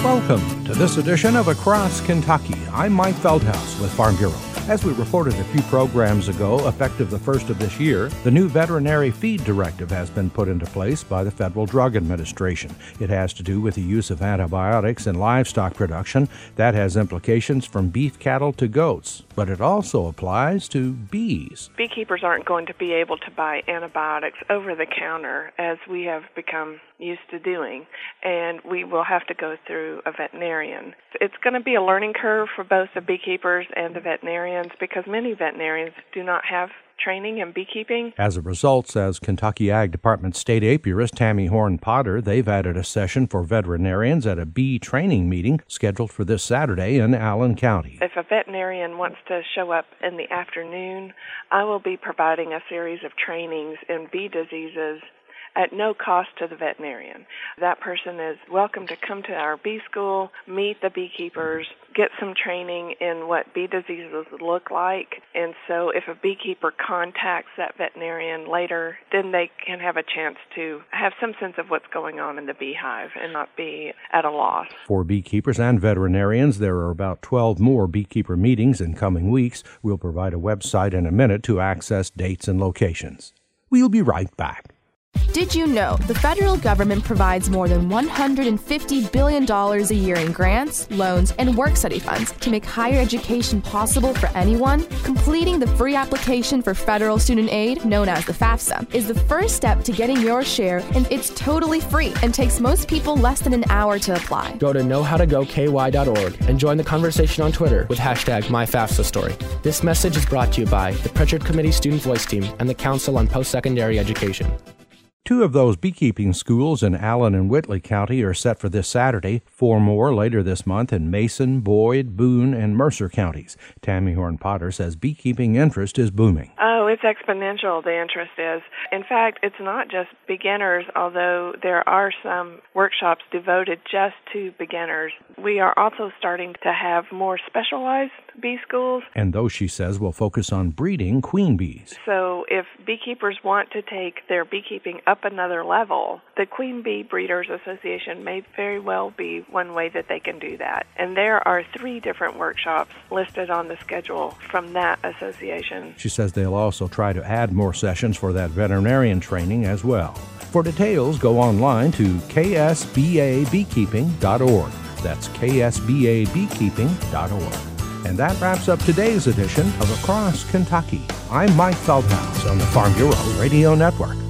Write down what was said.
Welcome to this edition of Across Kentucky. I'm Mike Feldhaus with Farm Bureau. As we reported a few programs ago, effective the first of this year, the new veterinary feed directive has been put into place by the Federal Drug Administration. It has to do with the use of antibiotics in livestock production. That has implications from beef cattle to goats, but it also applies to bees. Beekeepers aren't going to be able to buy antibiotics over the counter as we have become used to doing, and we will have to go through a veterinarian. It's going to be a learning curve for both the beekeepers and the veterinarians because many veterinarians do not have training in beekeeping. As a result, says Kentucky Ag Department State Apiarist Tammy Horn-Potter, they've added a session for veterinarians at a bee training meeting scheduled for this Saturday in Allen County. If a veterinarian wants to show up in the afternoon, I will be providing a series of trainings in bee diseases at no cost to the veterinarian. That person is welcome to come to our bee school, meet the beekeepers, get some training in what bee diseases look like. And so if a beekeeper contacts that veterinarian later, then they can have a chance to have some sense of what's going on in the beehive and not be at a loss. For beekeepers and veterinarians, there are about 12 more beekeeper meetings in coming weeks. We'll provide a website in a minute to access dates and locations. We'll be right back. Did you know the federal government provides more than $150 billion a year in grants, loans, and work-study funds to make higher education possible for anyone? Completing the free application for federal student aid, known as the FAFSA, is the first step to getting your share, and it's totally free and takes most people less than an hour to apply. Go to knowhowtogoky.org and join the conversation on Twitter with hashtag MyFAFSAStory. This message is brought to you by the Pritchard Committee Student Voice Team and the Council on Post-Secondary Education. Two of those beekeeping schools in Allen and Whitley County are set for this Saturday, 4 more later this month in Mason, Boyd, Boone, and Mercer counties. Tammy Horn-Potter says beekeeping interest is booming. Oh, it's exponential, the interest is. In fact, it's not just beginners, although there are some workshops devoted just to beginners. We are also starting to have more specialized bee schools. And those, she says, will focus on breeding queen bees. So if beekeepers want to take their beekeeping up another level, the Queen Bee Breeders Association may very well be one way that they can do that. And there are 3 different workshops listed on the schedule from that association. She says they'll also try to add more sessions for that veterinarian training as well. For details, go online to ksbabeekeeping.org. That's ksbabeekeeping.org. And that wraps up today's edition of Across Kentucky. I'm Mike Feldhaus on the Farm Bureau Radio Network.